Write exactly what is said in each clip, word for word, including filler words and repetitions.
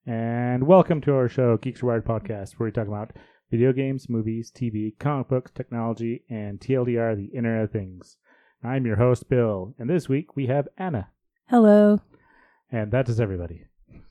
And welcome to our show, Geeks Rewired Podcast, where we talk about video games, movies, T V, comic books, technology, and T L D R, the Internet of Things. I'm your host, Bill, and this week we have Anna. Hello. And that is everybody.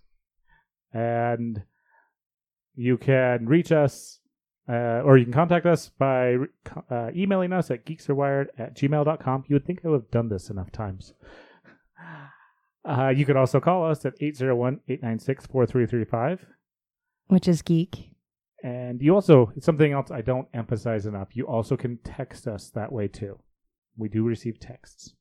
And you can reach us, uh, or you can contact us by uh, emailing us at geeksrewired at gmail dot com. You would think I would have done this enough times. Uh, you can also call us at eight zero one, eight nine six, four three three five. Which is geek. And you also, something else I don't emphasize enough, you also can text us that way too. We do receive texts.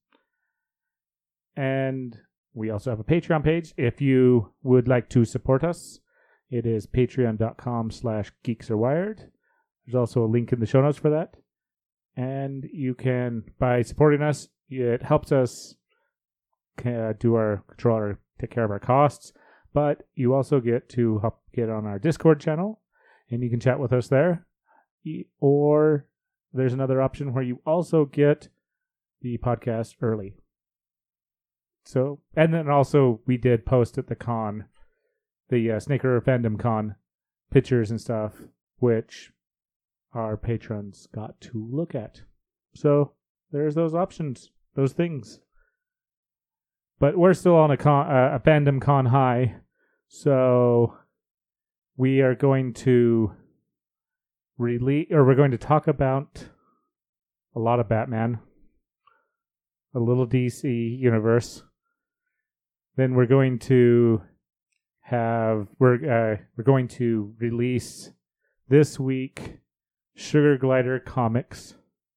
And we also have a Patreon page. If you would like to support us, it is patreon.com slash geeksrewired. There's also a link in the show notes for that. And you can, by supporting us, it helps us Uh, do our control or take care of our costs, but you also get to help get on our Discord channel, and you can chat with us there. Or there's another option where you also get the podcast early. So, and then also we did post at the con, the uh, Snaker Fandom Con, pictures and stuff, which our patrons got to look at. So there's those options, those things. But we're still on a, con, uh, a Fandom Con high, so we are going to release, or we're going to talk about a lot of Batman, a little D C universe. Then we're going to have we're uh, we're going to release this week Sugar Glider comics,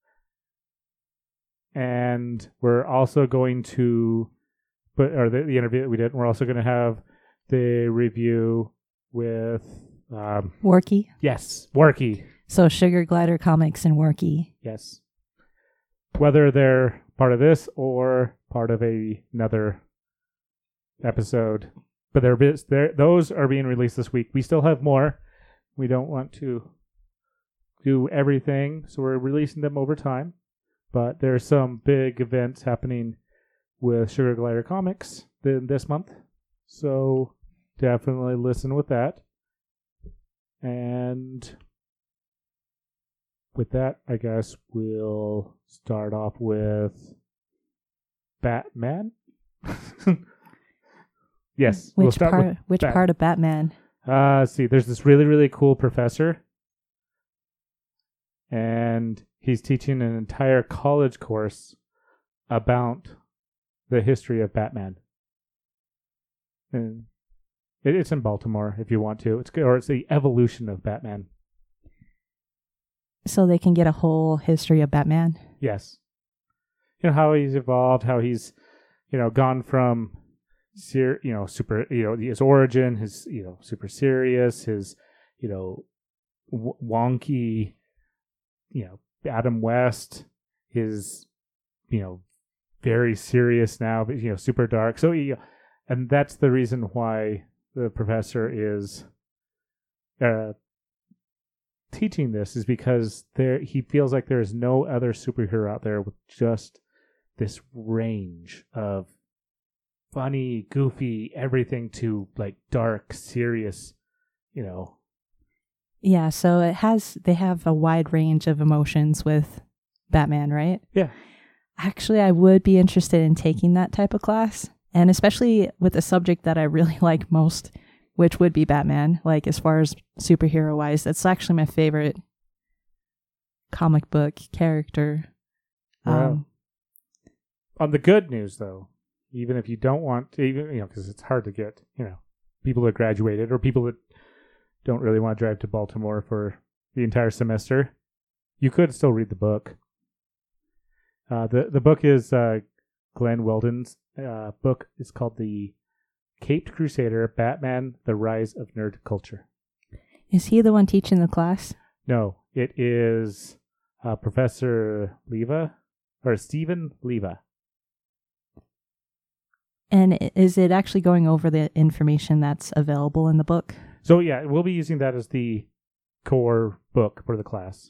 and we're also going to. But or the, the interview that we did. We're also going to have the review with um, Worky. Yes, Worky. So Sugar Glider Comics and Worky. Yes. Whether they're part of this or part of a, another episode, but they're, they're those are being released this week. We still have more. We don't want to do everything, so we're releasing them over time. But there's some big events happening with Sugar Glider Comics th- this month. So definitely listen with that. And with that, I guess we'll start off with Batman. Yes. Which we'll start part with which Bat- part of Batman? Uh, let's see, there's this really, really cool professor. And he's teaching an entire college course about the history of Batman. And it, it's in Baltimore if you want to. It's or it's the evolution of Batman. So they can get a whole history of Batman? Yes. You know, how he's evolved, how he's, you know, gone from, ser- you know, super, you know, his origin, his, you know, super serious, his, you know, w- wonky, you know, Adam West, his, you know, very serious now, but you know, super dark. So, he, and that's the reason why the professor is uh, teaching this, is because there he feels like there is no other superhero out there with just this range of funny, goofy, everything to like dark, serious, you know. Yeah, so it has they have a wide range of emotions with Batman, right? Yeah. Actually, I would be interested in taking that type of class, and especially with a subject that I really like most, which would be Batman. Like, as far as superhero wise, that's actually my favorite comic book character. Wow. Um, On the good news, though, even if you don't want to, even, you know, because it's hard to get, you know, people that graduated or people that don't really want to drive to Baltimore for the entire semester, you could still read the book. Uh, the the book is uh, Glenn Weldon's uh, book. It's called The Caped Crusader, Batman, The Rise of Nerd Culture. Is he the one teaching the class? No, it is uh, Professor Leva, or Stephen Leva. And i- is it actually going over the information that's available in the book? So yeah, we'll be using that as the core book for the class.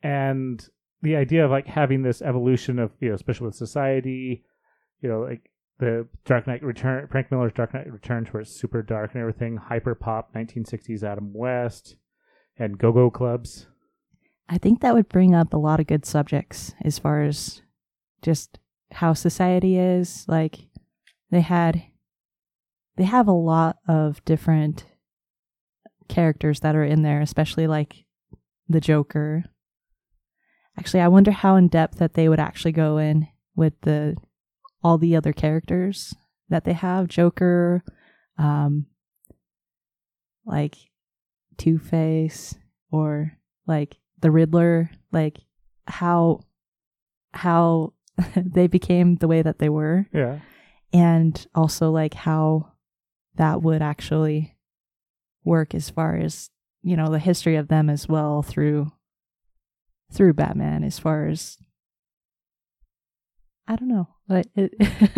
And the idea of like having this evolution of, you know, especially with society, you know, like the Dark Knight Return, Frank Miller's Dark Knight Returns, where it's super dark and everything. Hyper pop, nineteen sixties Adam West, and go-go clubs. I think that would bring up a lot of good subjects as far as just how society is. Like they had, they have a lot of different characters that are in there, especially like the Joker. Actually, I wonder how in depth that they would actually go in with the all the other characters that they have. Joker, um, like Two-Face, or like the Riddler, like how how they became the way that they were. Yeah. And also like how that would actually work as far as, you know, the history of them as well through through Batman, as far as I don't know. But it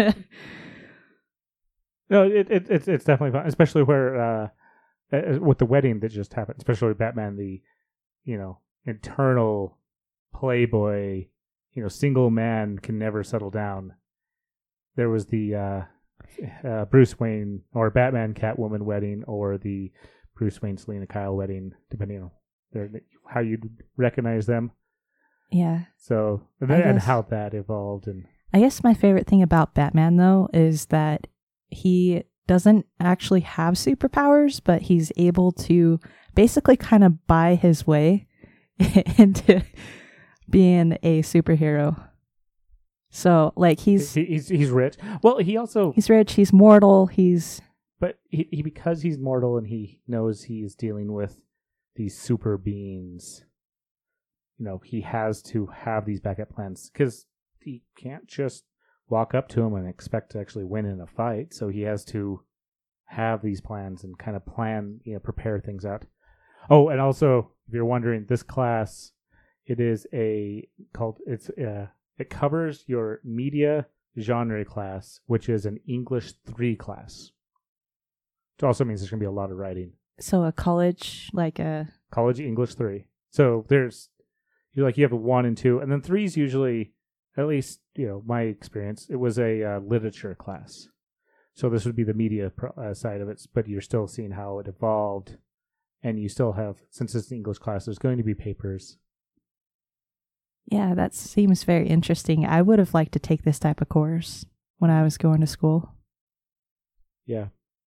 No, it, it it's it's definitely fun, especially where uh uh, with the wedding that just happened, especially with Batman, the you know, internal playboy, you know, single man can never settle down. There was the uh, uh, Bruce Wayne or Batman Catwoman wedding, or the Bruce Wayne Selena Kyle wedding, depending on their, how you recognize them. Yeah. So and, I and guess- how that evolved, and I guess my favorite thing about Batman, though, is that he doesn't actually have superpowers, but he's able to basically kind of buy his way into being a superhero. So, like, he's he, he's he's rich. Well, he also, he's rich, he's mortal, he's but he, he because he's mortal and he knows he's dealing with these super beings. You know, he has to have these backup plans because he can't just walk up to him and expect to actually win in a fight. So he has to have these plans and kind of plan, you know, prepare things out. Oh, and also, if you're wondering, this class, it is a called it's uh it covers your media genre class, which is an English three class. It also means there's gonna be a lot of writing. so a college, like a College English three. So there's you like you have a one and two, and then three is usually, at least you know my experience, it was a uh, literature class. So this would be the media pro- uh, side of it, but you're still seeing how it evolved, and you still have, since it's an English class, there's going to be papers. yeah, that seems very interesting. I would have liked to take this type of course when I was going to school. Yeah,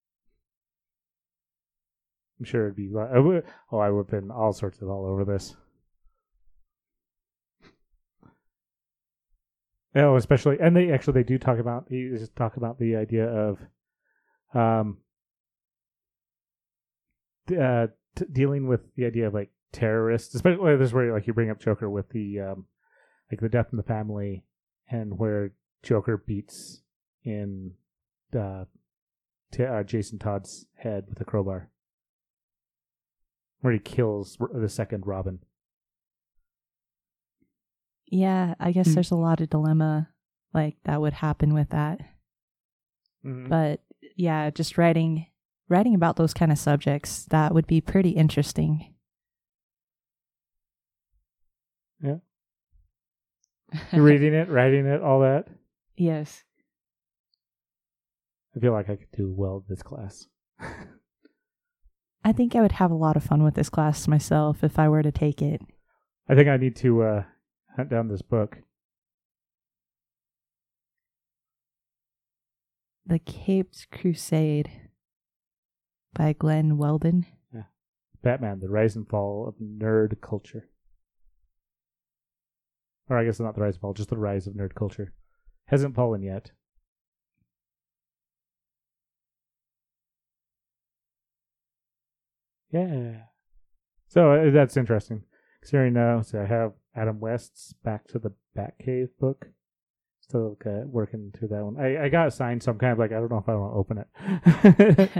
I'm sure it'd be. I would, oh, I would have been all sorts of all over this. Oh, especially, and they actually they do talk about you just talk about the idea of, um, uh, t- dealing with the idea of like terrorists, especially this is where like you bring up Joker with the um, like the death in the family, and where Joker beats in uh, t- uh Jason Todd's head with a crowbar, where he kills the second Robin. Yeah, I guess Hmm. there's a lot of dilemma like that would happen with that. Mm-hmm. But yeah, just writing writing about those kind of subjects, that would be pretty interesting. Yeah. You're reading it, writing it, all that. Yes. I feel like I could do well this class. I think I would have a lot of fun with this class myself if I were to take it. I think I need to uh, hunt down this book. The Caped Crusade by Glenn Weldon. Batman, The Rise and Fall of Nerd Culture. Or I guess not the rise and fall, just the rise of nerd culture. Hasn't fallen yet. Yeah. So uh, that's interesting. Considering now, so I have Adam West's Back to the Batcave book. Still uh, working through that one. I, I got it signed, so I'm kind of like, I don't know if I want to open it.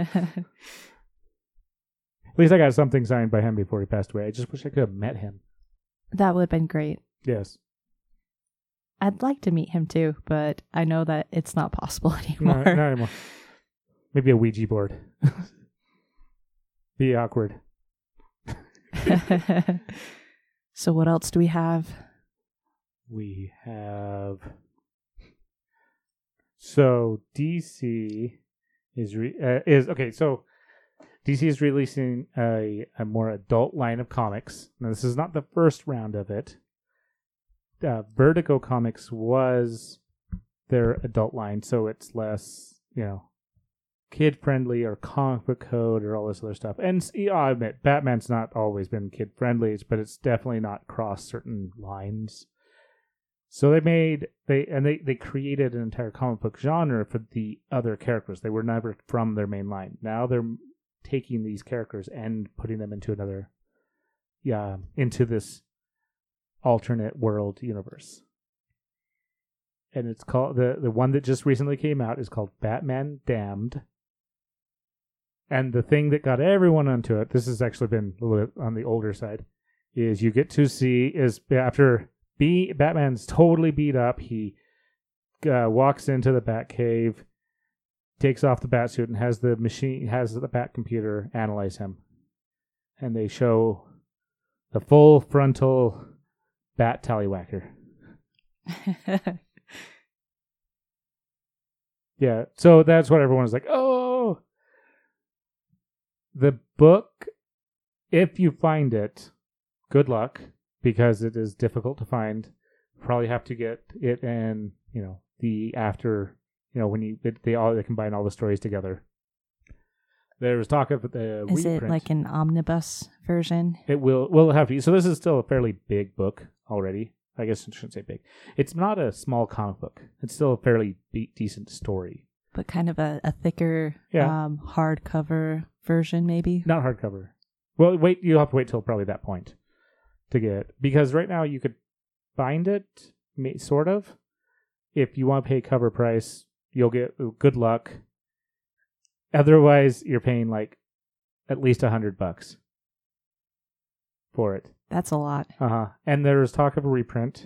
At least I got something signed by him before he passed away. I just wish I could have met him. That would have been great. Yes. I'd like to meet him too, but I know that it's not possible No, anymore. not anymore. Maybe a Ouija board. Be awkward. So what else do we have? We have. So D C is re- uh, is okay. So D C is releasing a a more adult line of comics. Now this is not the first round of it. Uh, Vertigo Comics was their adult line, so it's less, you know, kid friendly or comic book code or all this other stuff. And yeah, I'll admit, Batman's not always been kid friendly, but it's definitely not crossed certain lines. So they made they and they, they created an entire comic book genre for the other characters. They were never from their main line. Now they're taking these characters and putting them into another, yeah, into this alternate world universe. And it's called the the one that just recently came out is called Batman Damned. And the thing that got everyone onto it, this has actually been a little bit on the older side, is you get to see is after be Batman's totally beat up, he uh, walks into the Batcave, takes off the Batsuit, and has the machine has the Bat computer analyze him, and they show the full frontal Bat tallywhacker. Yeah, so that's what everyone's like, oh. The book, if you find it, good luck, because it is difficult to find. Probably have to get it in, you know, the after, you know, when you it, they all they combine all the stories together. There was talk of the Is reprint. it like an omnibus version? It will will have to. So this is still a fairly big book already. I guess I shouldn't say big. It's not a small comic book. It's still a fairly be- decent story. But kind of a, a thicker Yeah. um, hardcover version, maybe? Not hardcover. Well, wait. You'll have to wait till probably that point to get it, because right now you could find it, sort of. If you want to pay cover price, you'll get good luck. Otherwise, you're paying like at least a hundred bucks for it. That's a lot. Uh huh. And there was talk of a reprint.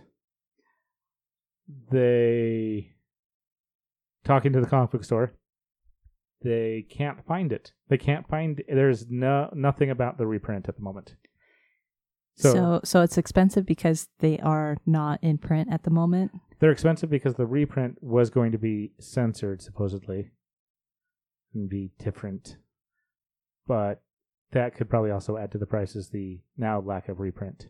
They talking to the comic book store. They can't find it. They can't find. There's no nothing about the reprint at the moment. So, so, so it's expensive because they are not in print at the moment. They're expensive because the reprint was going to be censored, supposedly, and be different. But that could probably also add to the price as the now lack of reprint.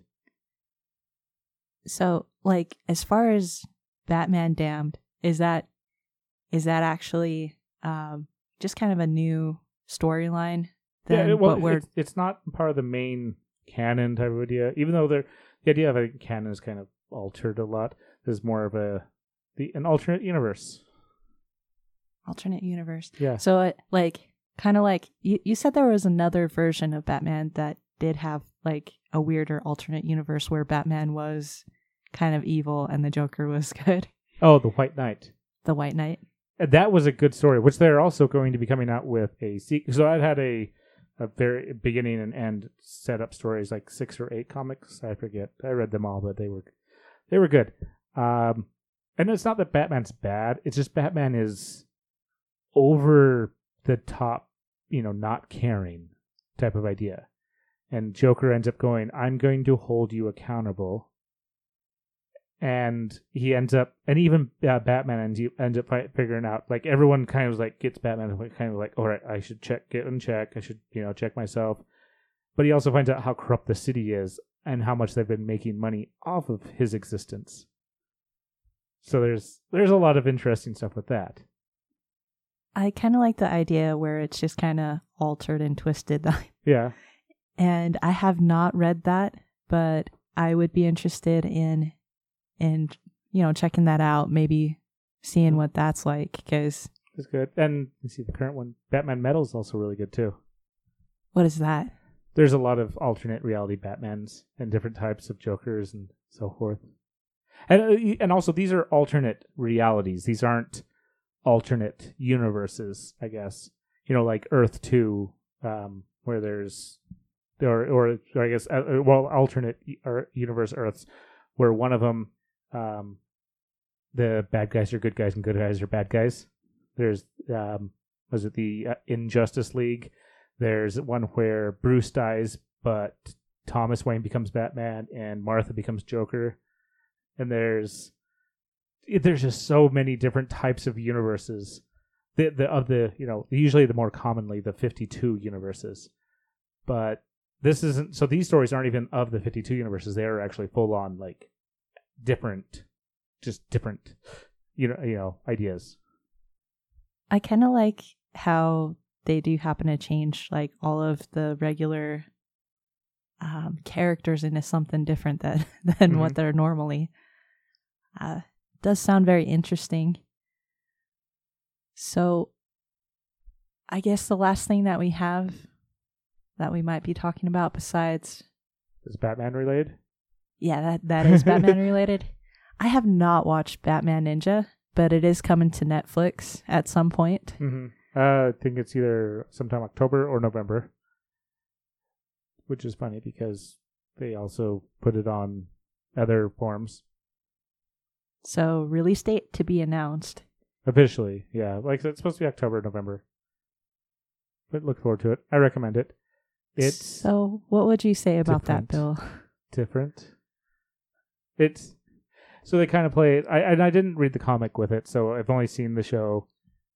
So, like, as far as Batman Damned, is that is that actually um, just kind of a new storyline? Yeah, well, we're... it's, it's not part of the main canon type of idea, even though the idea of a canon is kind of altered a lot. There's more of a the an alternate universe. Alternate universe. Yeah. So, it, like, kind of like you, you said, there was another version of Batman that did have like a weirder alternate universe where Batman was kind of evil and the Joker was good. Oh, the White Knight. The White Knight. That was a good story, which they're also going to be coming out with a sequel. So I had a a very beginning and end setup stories, like six or eight comics. I forget. I read them all, but they were they were good. Um, and it's not that Batman's bad. It's just Batman is over the top, you know, not caring type of idea. And Joker ends up going, I'm going to hold you accountable. And he ends up, and even uh, Batman ends, ends up figuring out, like, everyone kind of like gets Batman kind of like, all right, I should check, get in check. I should, you know, check myself. But he also finds out how corrupt the city is and how much they've been making money off of his existence. So there's there's a lot of interesting stuff with that. I kind of like the idea where it's just kind of altered and twisted. Yeah. And I have not read that, but I would be interested in, in you know, checking that out, maybe seeing what that's like, because... It's good. And you see the current one, Batman Metal, is also really good, too. What is that? There's a lot of alternate reality Batmans and different types of Jokers and so forth. And uh, and also, these are alternate realities. These aren't alternate universes, I guess. You know, like Earth two, um, where there's... Or, or, or I guess, uh, well, alternate or universe Earths, where one of them, um, the bad guys are good guys and good guys are bad guys. There's, um, was it the uh, Injustice League? There's one where Bruce dies, but Thomas Wayne becomes Batman and Martha becomes Joker. And there's it, there's just so many different types of universes. The the of the you know usually the more commonly the fifty-two universes, but this isn't. So these stories aren't even of the fifty-two universes. They are actually full on like different, just different, you know, you know, ideas. I kind of like how they do happen to change like all of the regular um, characters into something different that than Mhm. what they're normally. Uh, does sound very interesting. So, I guess the last thing that we have that we might be talking about besides, Is Batman related? yeah, that that is Batman related. I have not watched Batman Ninja, but it is coming to Netflix at some point. Mm-hmm. Uh, I think it's either sometime October or November, which is funny because they also put it on other forms. So, release date to be announced. Officially, yeah. Like it's supposed to be October, November. But look forward to it. I recommend it. It's So, what would you say about different. that, Bill? different. It's so they kind of play it. I and I didn't read the comic with it, so I've only seen the show.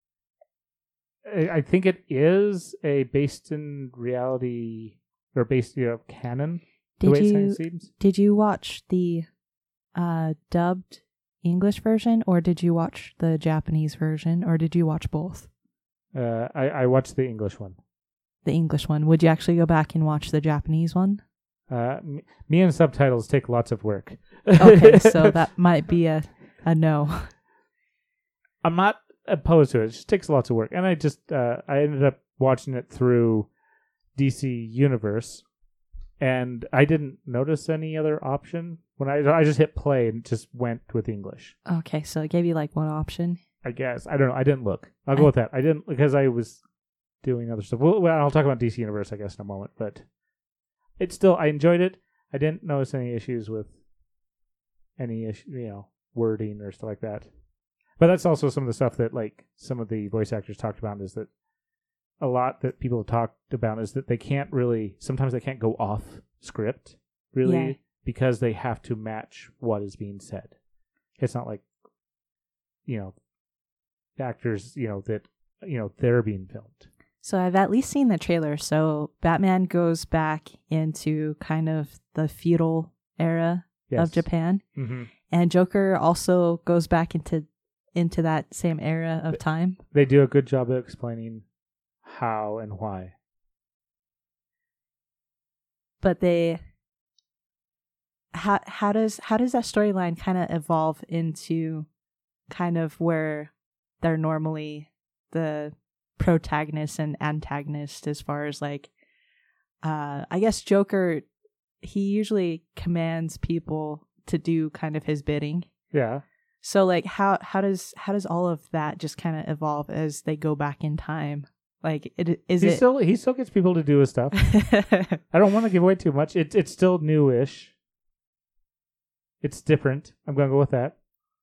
I, I think it is a based in reality or based you know, canon. The Did way you it seems. did you watch the uh, dubbed English version, or did you watch the Japanese version, or did you watch both? Uh, I I watched the English one. The English one. Would you actually go back and watch the Japanese one? Uh, me, me and subtitles take lots of work. Okay, so that might be a, a no. I'm not opposed to it. It just takes lots of work, and I just uh, I ended up watching it through D C Universe, and I didn't notice any other option when I I just hit play and just went with English. Okay, so it gave you like one option. I guess I don't know. I didn't look. I'll go I- with that. I didn't because I was doing other stuff. Well, well, I'll talk about D C Universe I guess in a moment, but it's still I enjoyed it. I didn't notice any issues with any issue, you know, wording or stuff like that. But that's also some of the stuff that like some of the voice actors talked about is that a lot that people have talked about is that they can't really sometimes they can't go off script really Yeah. because they have to match what is being said. It's not like you know actors, you know, that you know they're being filmed. So I've at least seen the trailer. So Batman goes back into kind of the feudal era Yes. of Japan, Mm-hmm. and Joker also goes back into into that same era of time. They do a good job of explaining how and why. But they how how does how does that storyline kind of evolve into kind of where they're normally the protagonist and antagonist as far as like uh I guess Joker, he usually commands people to do kind of his bidding. Yeah. So like how how does how does all of that just kind of evolve as they go back in time? Like it is he it still he still gets people to do his stuff. I don't want to give away too much. It's it's still newish. It's different. I'm gonna go with that.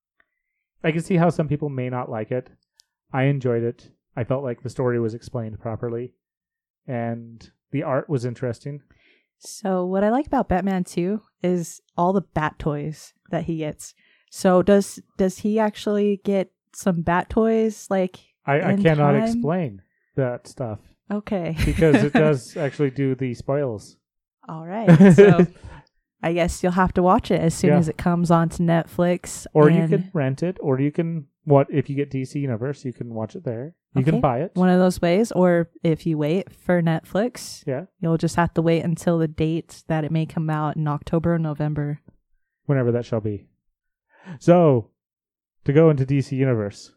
I can see how some people may not like it. I enjoyed it. I felt like the story was explained properly, and the art was interesting. So what I like about Batman too is all the bat toys that he gets. So does does he actually get some bat toys like I, I in cannot time? explain that stuff Okay. because it does actually do the spoils. All right. So I guess you'll have to watch it as soon Yeah. as it comes onto Netflix. Or you and can rent it, or you can what if you get D C Universe, you can watch it there. You Okay. can buy it. one of those ways, or if you wait for Netflix, Yeah, you'll just have to wait until the date that it may come out in October or November. whenever that shall be. So, to go into D C Universe.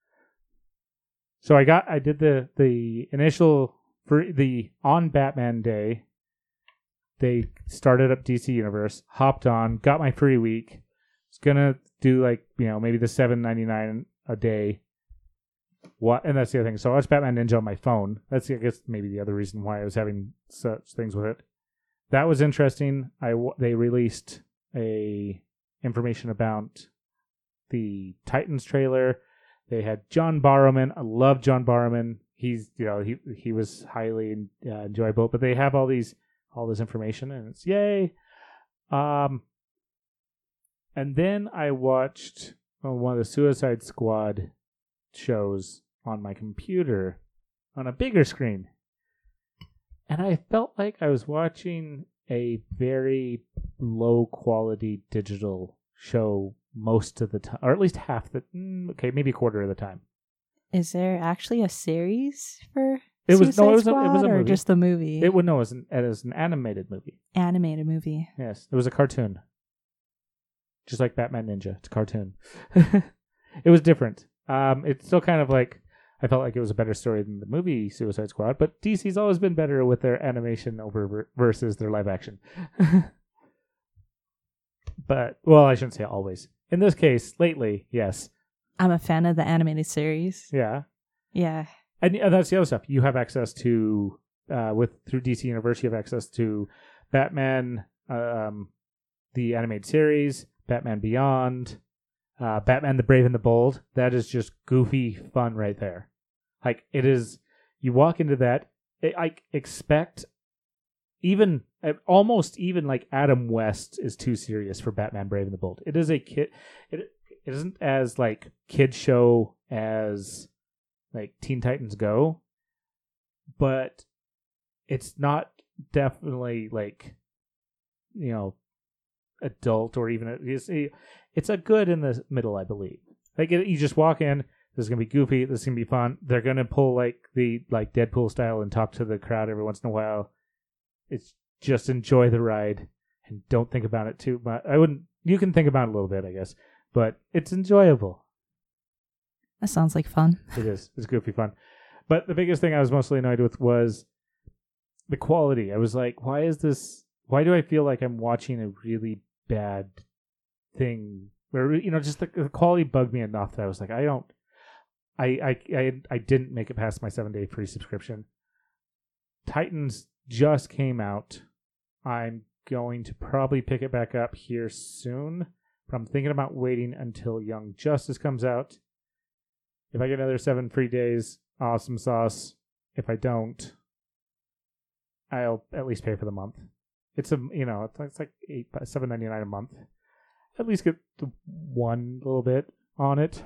So I got I did the the initial for the on Batman Day. They started up D C Universe, hopped on, got my free week. Was gonna do like you know maybe the seven ninety nine a day. What and that's the other thing. So I watched Batman Ninja on my phone. That's I guess maybe the other reason why I was having such things with it. That was interesting. I w- they released a information about the Titans trailer. They had John Barrowman. I love John Barrowman. He's you know he he was highly uh, enjoyable. But they have all these all this information and it's yay. Um, and then I watched uh, one of the Suicide Squad shows on my computer on a bigger screen. And I felt like I was watching a very low quality digital show most of the time, or at least half the, mm, okay, maybe a quarter of the time. Is there actually a series for It was Suicide no, it was a, Squad, it was a or movie. just the movie? It would no, it was an, it was an animated movie. Animated movie. Yes, it was a cartoon, just like Batman Ninja. It's a cartoon. It was different. Um, it's still kind of like I felt like it was a better story than the movie Suicide Squad, but D C's always been better with their animation over versus their live action. But well, I shouldn't say always. In this case, lately, yes. I'm a fan of the animated series. Yeah. Yeah. And, and that's the other stuff. You have access to, uh, with through D C Universe, you have access to Batman, um, the animated series, Batman Beyond, uh, Batman the Brave and the Bold. That is just goofy fun right there. Like, it is, you walk into that, it, I expect, even, almost even like Adam West is too serious for Batman Brave and the Bold. It is a kid, it, it isn't as, like, kid show as like Teen Titans Go, but it's not definitely like, you know, adult or even it's a, it's a good in the middle, I believe. Like it, you just walk in, this is gonna be goofy, this is gonna be fun. They're gonna pull like the like Deadpool style and talk to the crowd every once in a while. It's just enjoy the ride and don't think about it too much. I wouldn't. You can think about it a little bit, I guess, but it's enjoyable. That sounds like fun. It is. It's goofy fun. But the biggest thing I was mostly annoyed with was the quality. I was like, why is this... Why do I feel like I'm watching a really bad thing? Where, you know, just the, the quality bugged me enough that I was like, I don't... I, I, I, I didn't make it past my seven-day free subscription. Titans just came out. I'm going to probably pick it back up here soon. But I'm thinking about waiting until Young Justice comes out. If I get another seven free days, awesome sauce. If I don't, I'll at least pay for the month. It's a you know it's like, it's like eight seven ninety nine a month. At least get the one little bit on it.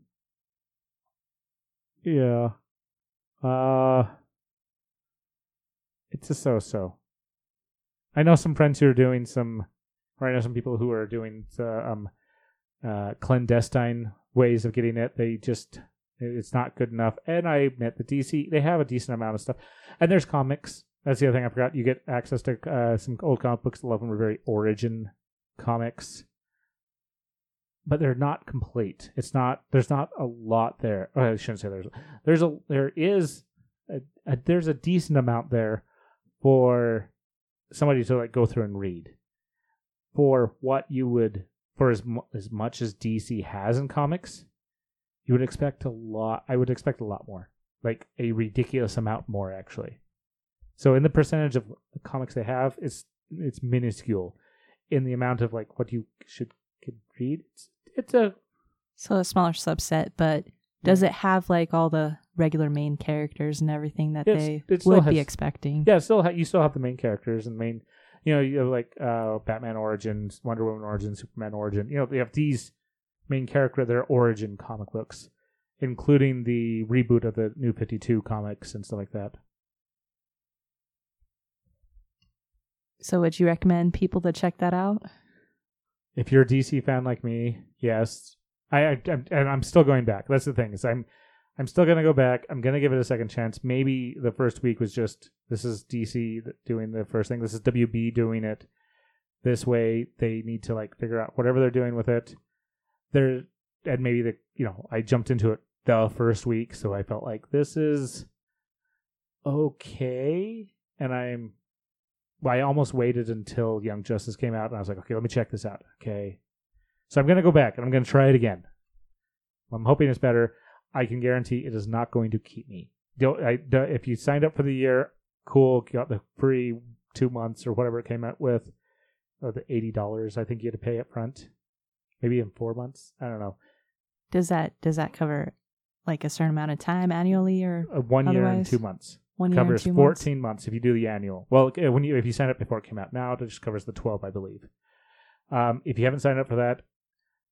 Yeah. Uh. It's a so-so. I know some friends who are doing some, or I know some people who are doing uh, um, uh, clandestine ways of getting it. They just, it's not good enough. And I admit the D C, they have a decent amount of stuff. And there's comics. That's the other thing I forgot. You get access to uh, some old comic books. A lot of them are very origin comics. But they're not complete. It's not, there's not a lot there. Oh, I shouldn't say there's, there's a, there is, a, a, there's a decent amount there for somebody to like go through and read. For what you would, for as, mu- as much as D C has in comics, you would expect a lot, I would expect a lot more. Like a ridiculous amount more, actually. So in the percentage of the comics they have, it's it's minuscule. In the amount of like what you should could read, it's it's a so a smaller subset. But does it have like all the regular main characters and everything that It's- they it still would has- be expecting? yeah. Still, ha- you still have the main characters and main, you know, you have like uh, Batman Origins, Wonder Woman Origin, Superman Origin. You know, they have these main character, their origin comic books, including the reboot of the New fifty-two comics and stuff like that. So would you recommend people to check that out? If you're a D C fan like me, yes. I, I I'm, and I'm still going back. That's the thing. Is I'm I'm still gonna go back. I'm gonna give it a second chance. Maybe the first week was just this is D C doing the first thing. This is W B doing it this way. They need to like figure out whatever they're doing with it. They're and maybe the you know I jumped into it the first week, so I felt like this is okay, and I'm. Well, I almost waited until Young Justice came out, and I was like, okay, let me check this out. Okay. So I'm going to go back, and I'm going to try it again. I'm hoping it's better. I can guarantee it is not going to keep me. Don't, I, if you signed up for the year, cool, got the free two months or whatever it came out with, or the eighty dollars I think you had to pay up front. Maybe in four months. I don't know. Does that does that cover like a certain amount of time annually or Uh, one year and otherwise? two months. one year and Covers two fourteen months? months if you do the annual. Well, uh, when you if you sign up before it came out, now it just covers the twelve, I believe. Um, if you haven't signed up for that,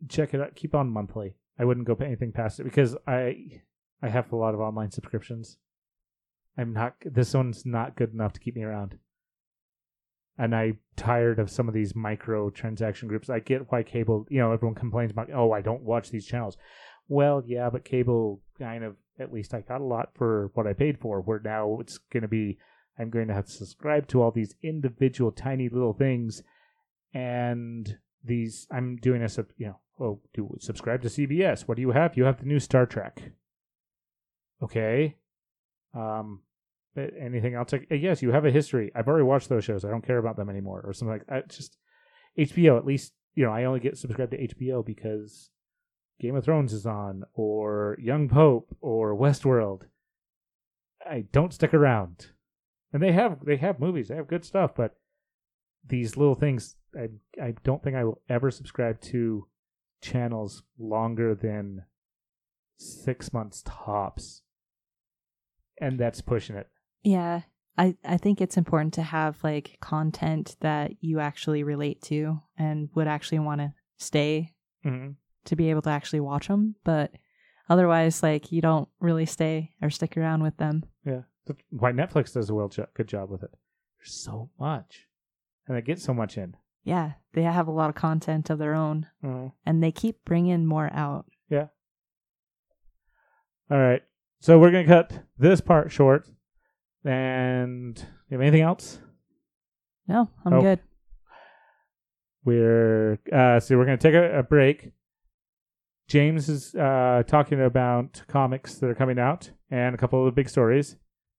check it out. Keep on monthly. I wouldn't go anything past it because I I have a lot of online subscriptions. I'm not. This one's not good enough to keep me around. And I'm tired of some of these micro transaction groups. I get why cable, you know, everyone complains about, oh, I don't watch these channels. Well, yeah, but cable kind of, at least I got a lot for what I paid for, where now it's going to be, I'm going to have to subscribe to all these individual tiny little things. And these, I'm doing a, sub, you know, oh, do subscribe to C B S. What do you have? You have the new Star Trek. Okay. Um, But anything else? Like, yes, you have a history. I've already watched those shows. I don't care about them anymore, or something like that. Just H B O. At least, you know, I only get subscribed to H B O because Game of Thrones is on, or Young Pope, or Westworld. I don't stick around, and they have they have movies. They have good stuff, but these little things, I I don't think I will ever subscribe to channels longer than six months tops, and that's pushing it. Yeah, I, I think it's important to have like content that you actually relate to and would actually want to stay mm-hmm. to be able to actually watch them. But otherwise, like you don't really stay or stick around with them. Yeah, that's why Netflix does a well jo- good job with it. There's so much, and they get so much in. Yeah, they have a lot of content of their own, mm-hmm. and they keep bringing more out. Yeah. All right, so we're gonna cut this part short. And you have anything else? No, I'm oh. good. We're uh, so we're going to take a, a break. James is uh, talking about comics that are coming out and a couple of the big stories.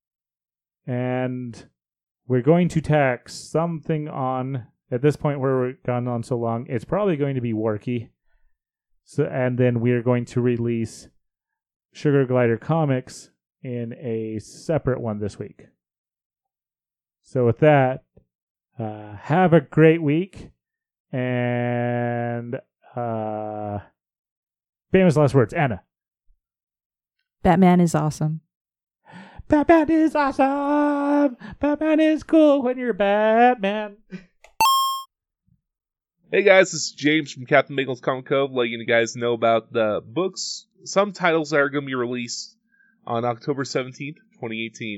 And we're going to tack something on, at this point where we've gone on so long, it's probably going to be Worky. So, and then we're going to release Sugar Glider Comics in a separate one this week. So with that, uh, have a great week, and uh, famous last words, Anna. Batman is awesome. Batman is awesome. Batman is cool when you're Batman. Hey guys, this is James from Captain Bagels Comic Cove, letting you guys know about the books, some titles that are going to be released on October seventeenth, twenty eighteen.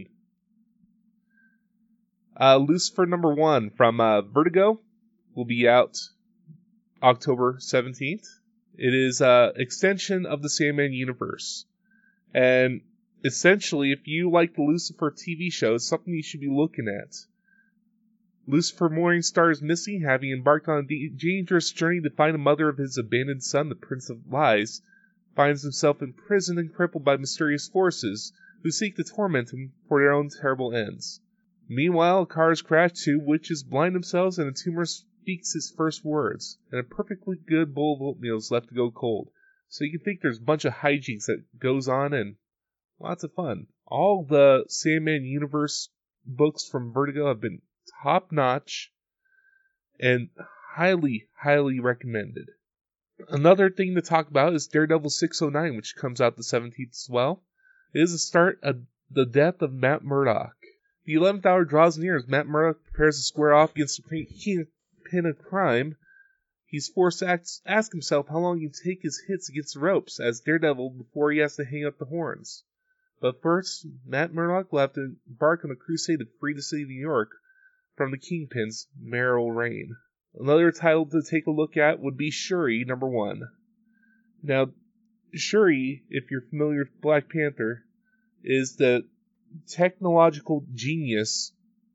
Uh, Lucifer number one from uh, Vertigo will be out October seventeenth. It is an uh, extension of the Sandman universe. And essentially, if you like the Lucifer T V show, it's something you should be looking at. Lucifer Morningstar is missing, having embarked on a d- dangerous journey to find the mother of his abandoned son, the Prince of Lies, finds himself imprisoned and crippled by mysterious forces who seek to torment him for their own terrible ends. Meanwhile, cars crash, two witches blind themselves, and a tumor speaks its first words, and a perfectly good bowl of oatmeal is left to go cold. So you can think there's a bunch of hijinks that goes on, and lots of fun. All the Sandman universe books from Vertigo have been top-notch and highly, highly recommended. Another thing to talk about is Daredevil six oh nine, which comes out the seventeenth as well. It is the start of the death of Matt Murdock. The eleventh hour draws near as Matt Murdock prepares to square off against the kingpin of crime. He's forced to ask, ask himself how long he can take his hits against the ropes as Daredevil before he has to hang up the horns. But first, Matt Murdock will have to embark on a crusade to free the city of New York from the Kingpin's mayoral reign. Another title to take a look at would be Shuri number one. Now, Shuri, if you're familiar with Black Panther, is the technological genius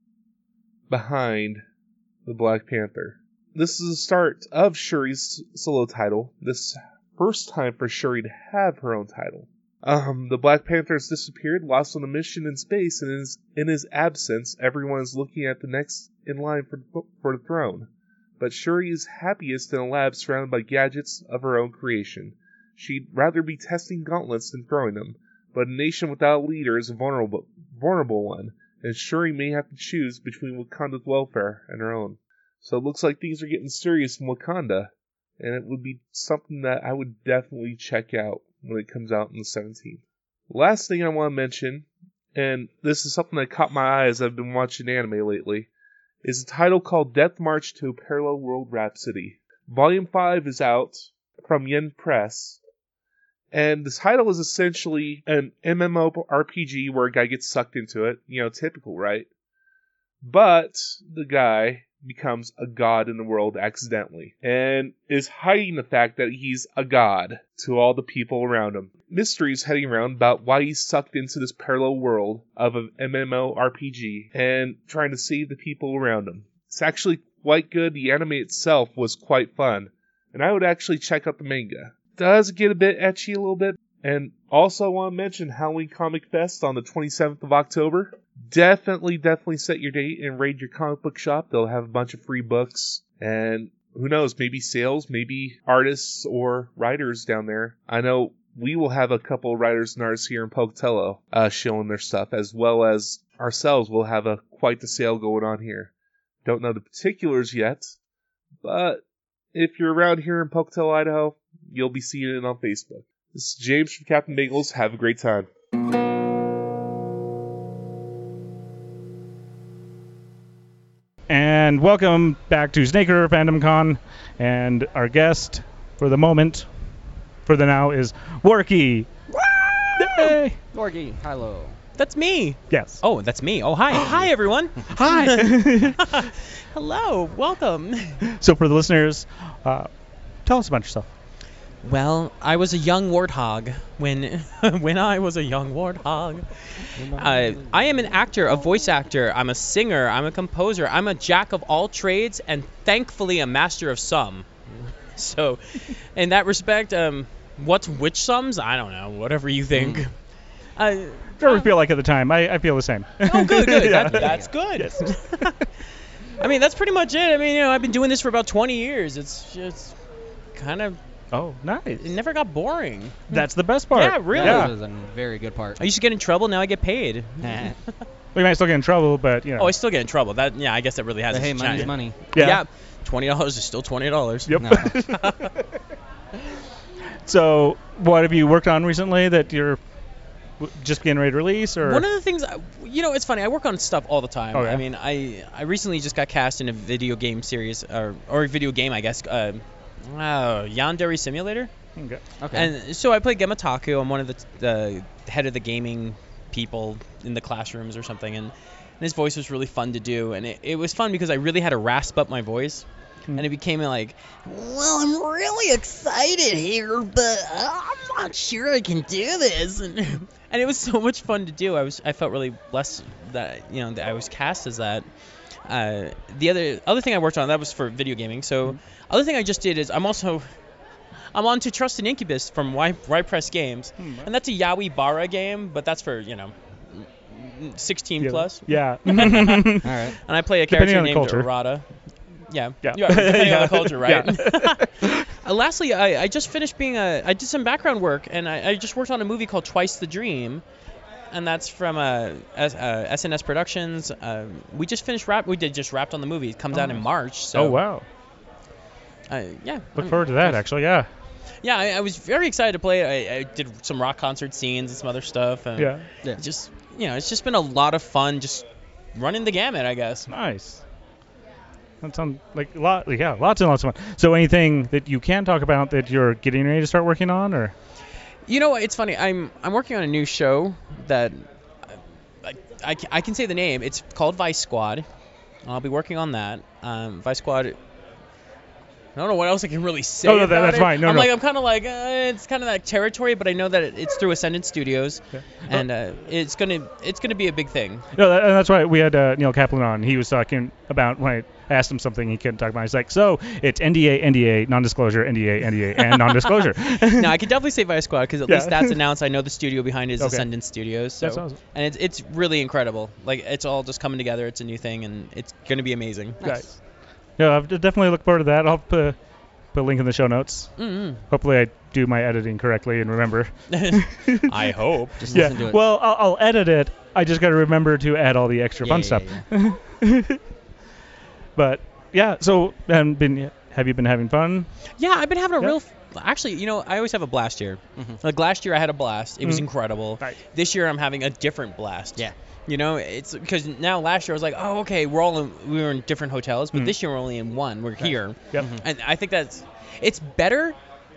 behind the Black Panther. This is the start of Shuri's solo title. This first time for Shuri to have her own title. Um, the Black Panther has disappeared, lost on a mission in space, and in his, in his absence, everyone is looking at the next in line for, for the throne. But Shuri is happiest in a lab surrounded by gadgets of her own creation. She'd rather be testing gauntlets than throwing them, but a nation without a leader is a vulnerable, vulnerable one, and Shuri may have to choose between Wakanda's welfare and her own. So it looks like things are getting serious in Wakanda, and it would be something that I would definitely check out when it comes out on the seventeenth. Last thing I want to mention, and this is something that caught my eye as I've been watching anime lately, is a title called Death March to a Parallel World Rhapsody. Volume five is out, from Yen Press. And the title is essentially an MMORPG where a guy gets sucked into it. You know, typical, right? But the guy becomes a god in the world accidentally and is hiding the fact that he's a god to all the people around him. Mysteries heading around about why he's sucked into this parallel world of an MMORPG and trying to save the people around him. It's actually quite good. The anime itself was quite fun, and I would actually check out the manga. Does get a bit etchy a little bit. And also I want to mention Halloween Comic Fest on the twenty-seventh of October. Definitely, definitely set your date and raid your comic book shop. They'll have a bunch of free books. And who knows, maybe sales, maybe artists or writers down there. I know we will have a couple of writers and artists here in Pocatello uh, showing their stuff, as well as ourselves will have a quite the sale going on here. Don't know the particulars yet, but if you're around here in Pocatello, Idaho, you'll be seeing it on Facebook. This is James from Captain Bagels. Have a great time. And welcome back to Snaker Fandom Con. And our guest for the moment, for the now, is Worky. Yay! Gorgie, hello. That's me. Yes. Oh, that's me. Oh, hi. Hi, everyone. Hi. Hello. Welcome. So for the listeners, uh, tell us about yourself. Well, I was a young warthog when when I was a young warthog. Uh, I am an actor, a voice actor. I'm a singer. I'm a composer. I'm a jack of all trades and thankfully a master of some. So, in that respect, um, what's which sums? I don't know. Whatever you think. Mm. Uh, Whatever um, you feel like at the time. I, I feel the same. Oh, good, good. Yeah. that, that's good. Yes. I mean, that's pretty much it. I mean, you know, I've been doing this for about twenty years. It's just kind of, Oh, nice. it never got boring. That's the best part. Yeah, really. That Yeah. is a very good part. I used to get in trouble. Now I get paid. We might still get in trouble, but, you know. Oh, I still get in trouble. That yeah, I guess that really But hasn't hey, changed. money's money. Yeah. Yeah, twenty dollars is still twenty dollars. Yep. No. So, what have you worked on recently that you're w- just getting ready to release, or? One of the things, I- you know, it's funny. I work on stuff all the time. Okay. I mean, I I recently just got cast in a video game series, or or a video game, I guess. Uh, oh, Yandere Simulator. Okay. Okay. And so I play Gemataku. I'm one of the, the head of the gaming people in the classrooms or something. And, and his voice was really fun to do. And it, it was fun because I really had to rasp up my voice. Hmm. And it became like, well, I'm really excited here, but I'm not sure I can do this. And, and it was so much fun to do. I was I felt really blessed that, you know, that I was cast as that. Uh, the other other thing I worked on, that was for video gaming. So other thing I just did is I'm also... I'm on to Trust and Incubus from Y Press Games, Hmm. and that's a Yaoi Bara game, but that's for, you know, sixteen Yeah. plus. Yeah. All right. And I play a Depending character on the named culture. Arata. Yeah. Yeah. Depending Yeah. on the culture, right? Yeah. uh, lastly, I, I just finished being a. I did some background work, and I, I just worked on a movie called Twice the Dream, and that's from uh, S, uh, S N S Productions. Uh, we just finished wrap. We did just wrapped on the movie. It comes Oh, out in nice. March. So, Oh, wow. Uh, yeah. Look I'm- forward to that, actually, yeah. Yeah, I, I was very excited to play it. I, I did some rock concert scenes and some other stuff. And Yeah. Yeah. Just, you know, it's just been a lot of fun just running the gamut, I guess. Nice. That sounds like a lot, yeah, lots and lots of fun. So anything that you can talk about that you're getting ready to start working on, or? You know, it's funny. I'm I'm working on a new show that I, I, I can say the name. It's called Vice Squad. I'll be working on that. Um, Vice Squad. I don't know what else I can really say. Oh, no, that- about that's it. fine. No, I'm no. like I'm kind of like uh, it's kind of that territory, but I know that it, it's through Ascendant Studios, Yeah. and uh, it's gonna it's gonna be a big thing. No, that, and that's why we had uh, Neil Kaplan on. He was talking about when I asked him something he couldn't talk about. He's like, so it's N D A, N D A, non-disclosure, N D A, N D A, and non-disclosure. No, I can definitely say Vice Squad because at Yeah. least that's announced. I know the studio behind it is Okay. Ascendant Studios. So. That's awesome. And it's it's really incredible. Like it's all just coming together. It's a new thing, and it's gonna be amazing. Nice. Yeah, I'll definitely look forward to that. I'll put, put a link in the show notes. Mm-hmm. Hopefully I do my editing correctly and remember. I hope. Just Yeah, listen to it. well, I'll, I'll edit it. I just got to remember to add all the extra Yeah, fun yeah, stuff. yeah. But yeah, so um, been have you been having fun? Yeah, I've been having a Yeah. real. F- Actually, you know, I always have a blast here. Mhm. Like last year, I had a blast. It was Mhm. incredible. Right. This year, I'm having a different blast. Yeah. You know, it's because now last year I was like, oh, okay, we're all in, we were in different hotels, but Mhm. this year we're only in one. We're here, Yep. Mhm. and I think that's it's better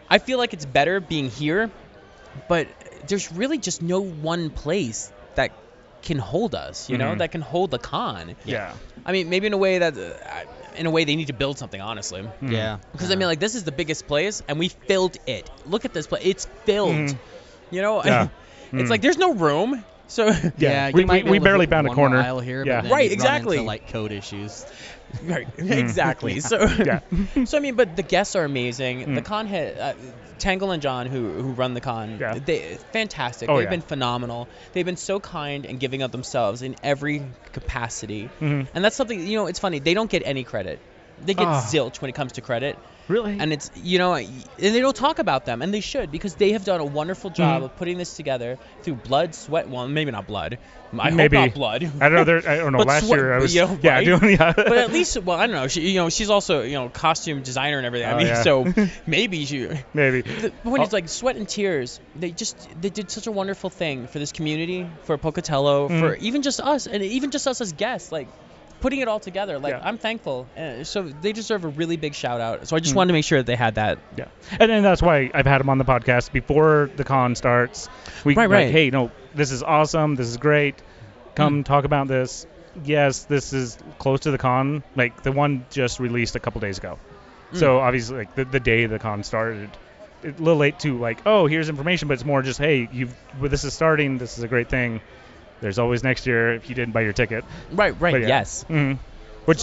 I feel like it's better being here, but there's really just no one place that can hold us, you know, Mhm. that can hold the con. Yeah. I mean, maybe in a way that, uh, in a way, they need to build something, honestly. Mhm. Yeah. Because I mean, like, this is the biggest place, and we filled it. Look at this place; it's filled. Mhm. You know, Yeah. it's Mm. like there's no room. So Yeah, you we- might we- be we able to barely hit found a one corner. mile here, Yeah. but then Right, you'd exactly. Run into, like code issues. right, exactly. So Yeah. so I mean, but the guests are amazing. Mm. The con hit. Uh, Tangle and John, who who run the con, Yeah. they fantastic. Oh, They've yeah. been phenomenal. They've been so kind and giving of themselves in every capacity. Mhm. And that's something, you know, it's funny. They don't get any credit. They get Ah. zilch when it comes to credit. Really? And it's, you know, and they don't talk about them, and they should, because they have done a wonderful job Mhm. of putting this together through blood, sweat, well, maybe not blood. I Maybe. hope not blood. I don't know. There, I don't know. But Last sweat- year I was you know, yeah right? doing yeah. But at least, well, I don't know. She, you know, she's also, you know, costume designer and everything. I Oh, mean, yeah. so maybe she. maybe. The point Oh. is, like, sweat and tears. They just they did such a wonderful thing for this community, for Pocatello, Mm. for even just us, and even just us as guests. Like, putting it all together. Like, Yeah. I'm thankful. Uh, so they deserve a really big shout out. So I just Mm. wanted to make sure that they had that. Yeah, and and that's why I've had him on the podcast before the con starts. We Right, like, right. hey, no, this is awesome. This is great. Come talk about this. Yes, this is close to the con. Like the one just released a couple days ago. So obviously, like the, the day the con started, it's a little late to like, oh, here's information, but it's more just, hey, you've well, this is starting. This is a great thing. There's always next year if you didn't buy your ticket. Right, right, But yeah. yes. hmm Which.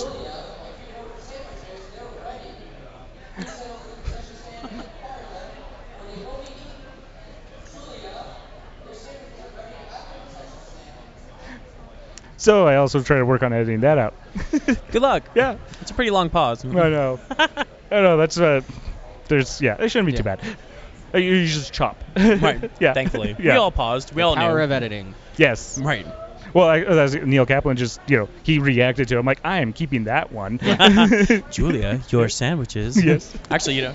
So I also try to work on editing that out. Good luck. Yeah, It's a pretty long pause. I know. I know. That's uh, there's yeah. It shouldn't be too Yeah. bad. Uh, You, you just chop. Right. Yeah. Thankfully. Yeah. We all paused. We all Power knew. of editing. Yes. Right. Well, I, that's Neil Kaplan just you know he reacted to it. I'm like I am keeping that one. Julia, your sandwiches. Yes. Actually, you know.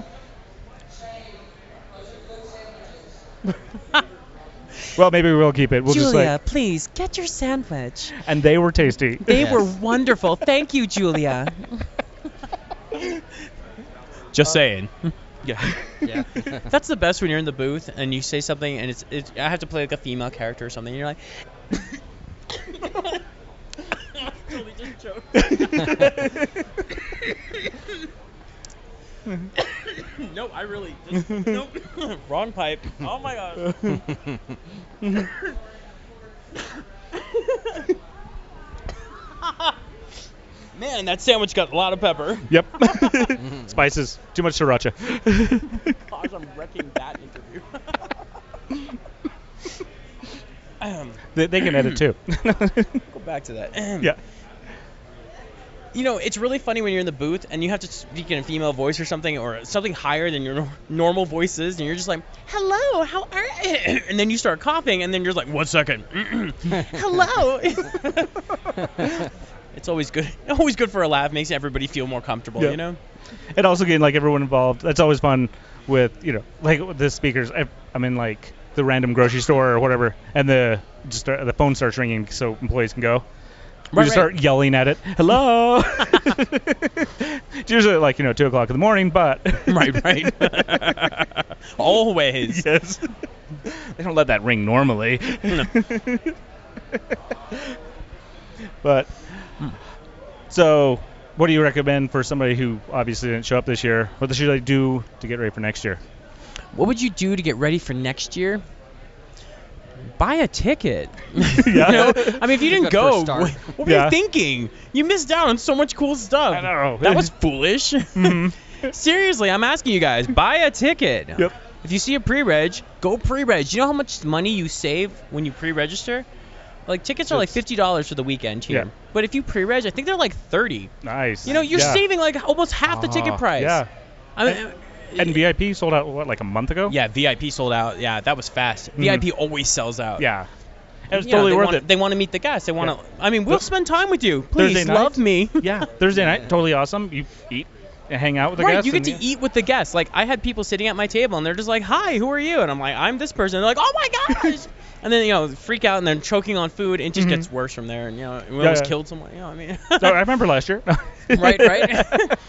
Well, maybe we'll keep it. We'll just Julia, like please get your sandwich. and they were tasty. They Yes. were wonderful. Thank you, Julia. Just saying. Yeah. Yeah. That's the best when you're in the booth and you say something and it's, it's I have to play like a female character or something and you're like totally just choked. Nope, I really just nope. Wrong pipe. Oh my god. Man, that sandwich got a lot of pepper. Yep. Spices. Too much sriracha. Gosh, I'm wrecking that interview. um, they, they can edit too. go back to that. Yeah. You know, it's really funny when you're in the booth and you have to speak in a female voice or something, or something higher than your nor- normal voices, and you're just like, "Hello, how are you?" And then you start coughing, and then you're like, "One second, hello." It's always good. Always good for a laugh. Makes everybody feel more comfortable. Yeah. You know. And also getting like everyone involved. That's always fun with you know like with the speakers. I, I'm in like the random grocery store or whatever, and the just start, the phone starts ringing so employees can go. We Right, just right. start yelling at it. Hello. It's usually like you know two o'clock in the morning, but Right, right. Always. yes, they don't let that ring normally. But so, what do you recommend for somebody who obviously didn't show up this year? What should they do to get ready for next year? What would you do to get ready for next year? Buy a ticket. Yeah. You know? I mean, if you didn't Good first go, start. what, what were Yeah. you thinking? You missed out on so much cool stuff. I know. That was foolish. Mhm. Seriously, I'm asking you guys, buy a ticket. Yep. If you see a pre-reg, go pre-reg. You know how much money you save when you pre-register? Like, tickets are like It's- fifty dollars for the weekend here. Yeah. But if you pre-reg, I think they're like thirty. Nice. You know, you're Yeah. saving like almost half the ticket Ah, price. Yeah. I mean, And V I P sold out what like a month ago? yeah, V I P sold out. Yeah, that was fast. V I P always sells out. Mm-hmm. Yeah. And it's You know, totally they worth want, it. They want to meet the guests. They want to. Yeah. I mean, we'll Th- spend time with you. Please Thursday love night? me. Yeah. Thursday night, totally awesome. You eat and hang out with the Right, guests. you get to and- eat with the guests. Like, I had people sitting at my table, and they're just like, "Hi, who are you?" And I'm like, "I'm this person." And they're like, "Oh my gosh!" And then you know, freak out, and then choking on food. It just Mhm. gets worse from there. And you know, we Yeah, almost yeah. killed someone. You know what I mean? So I remember last year. right, right.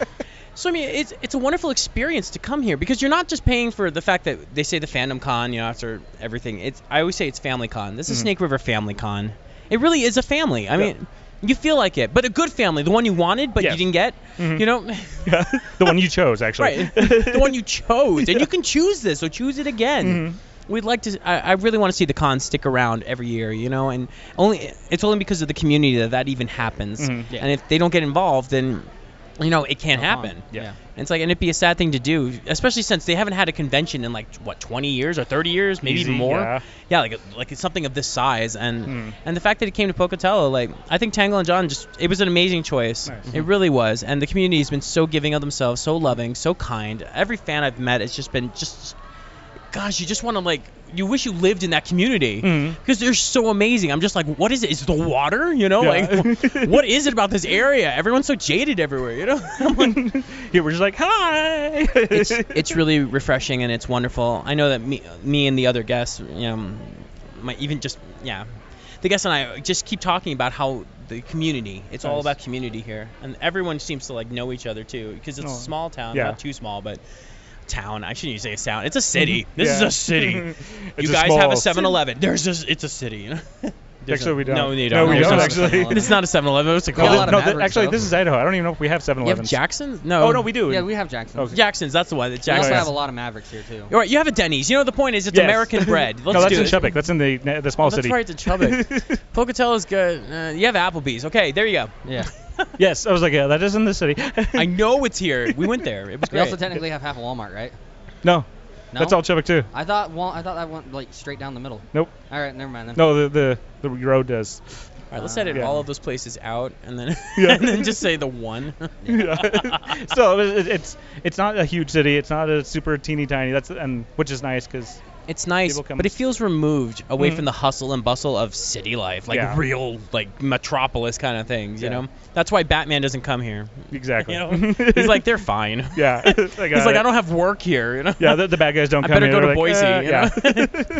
So I mean, it's it's a wonderful experience to come here because you're not just paying for the fact that they say the Fandom Con, you know, after everything. It's I always say it's Family Con. This is Mhm. Snake River Family Con. It really is a family. I Yeah. mean, you feel like it, but a good family, the one you wanted but Yes. you didn't get. Mhm. You know, Yeah, the one you chose, actually. right? The one you chose, and you can choose this, so choose it again. Mhm. We'd like to. I, I really want to see the con stick around every year, you know, and only it's only because of the community that that even happens. Mhm. Yeah. And if they don't get involved, then you know it can't No con. happen. Yeah. Yeah. And it's like, and it'd be a sad thing to do, especially since they haven't had a convention in like what twenty years or thirty years, maybe Easy, even more. yeah. Yeah, like like it's something of this size, and Mm. and the fact that it came to Pocatello, like I think Tangle and John just it was an amazing choice. Nice. It really was, and the community has been so giving of themselves, so loving, so kind. Every fan I've met has just been just, gosh, you just want to like, you wish you lived in that community Mhm. because they're so amazing. I'm just like, what is it? Is it the water? You know, Yeah. like wh- what is it about this area? Everyone's so jaded everywhere. You know. I'm like, Here we're just like, hi. it's it's really refreshing and it's wonderful. I know that me me and the other guests, you know, my even just yeah, the guests and I just keep talking about how the community. It's all Nice. about community here, and everyone seems to like know each other too because it's Oh, a small town, yeah. not too small, but town. I shouldn't even say it's town. It's a city. This Yeah. is a city. It's you a guys small have a city. seven eleven. There's just it's a city. You know? There's Actually, a- we don't. No, you No, don't. we There's don't, not a actually. seven eleven. It's not a seven eleven. What's it We got a called? lot of no, th- Mavericks, actually, though. this is Idaho. I don't even know if we have seven You have elevens. Jackson's? No. Oh, no, we do. Yeah, we have Jackson. Okay. Jackson's. That's the one. We also Jackson's. have a lot of Mavericks here too. All right, you have a Denny's. You know, the point is it's Yes. American bread. Let's no, that's do in it. Chubbuck. That's in the the small Oh, that's city. right, it's in Chubbuck. Pocatello's good. Uh, you have Applebee's. Okay, there you go. Yeah. Yes, I was like, yeah, that is in the city. I know it's here. We went there. It was We great. also technically have half a Walmart, right? No, No. that's all Chubbuck too. I thought Wal- I thought that went like straight down the middle. Nope. All right, never mind then. No, the the, the road does. All right, let's edit Yeah. all of those places out and then Yeah. and then just say the one. Yeah. Still, it, it's it's not a huge city. It's not a super teeny tiny. That's and which is nice because It's nice, People come- but it feels removed away Mhm. from the hustle and bustle of city life, like Yeah. real, like metropolis kind of things. You Yeah. know, that's why Batman doesn't come here. exactly. You know, he's like, they're fine. yeah. He's like, I don't have work here. You know. Yeah, the, the bad guys don't I come better here. go They're to like, Boise,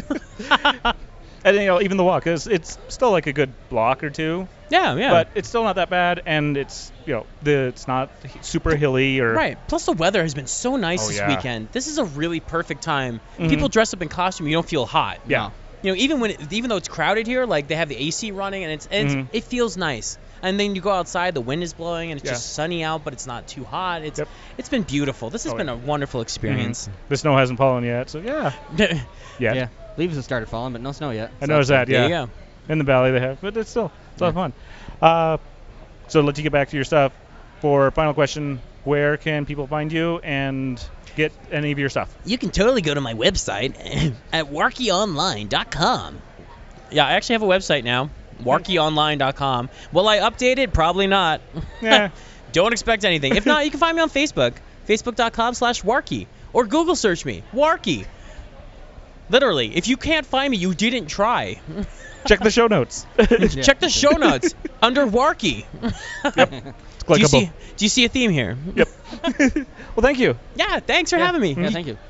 uh, you yeah. And you know, even the walk is it's still like a good block or two, Yeah, yeah. but it's still not that bad, and it's you know the it's not super hilly or Right. Plus, the weather has been so nice Oh, this yeah. weekend. This is a really perfect time. Mhm. People dress up in costume, you don't feel hot. Yeah. You know, even when it, even though it's crowded here, like they have the A C running and it's, and it's Mhm. it feels nice. And then you go outside, the wind is blowing and it's Yeah. just sunny out, but it's not too hot. It's Yep. it's been beautiful. This has Oh, been yeah. a wonderful experience. The snow hasn't fallen yet, so yeah. Yeah. Yeah. Leaves have started falling, but no snow yet. I so noticed that. There Yeah. you go. In the valley they have, but it's still it's a lot of fun. Uh, so let you get back to your stuff. For final question, where can people find you and get any of your stuff? You can totally go to my website at warky online dot com. Yeah, I actually have a website now, warky online dot com. Will I update it? Probably not. Yeah. Don't expect anything. If not, you can find me on Facebook, facebook dot com slash warky, or Google search me, Warky. Literally, if you can't find me, you didn't try. Check the show notes. Check the show notes under Warky. It's Do you, clickable. see, do you see a theme here? Yep. Well, thank you. Yeah, thanks for Yeah. having me. Yeah, thank you.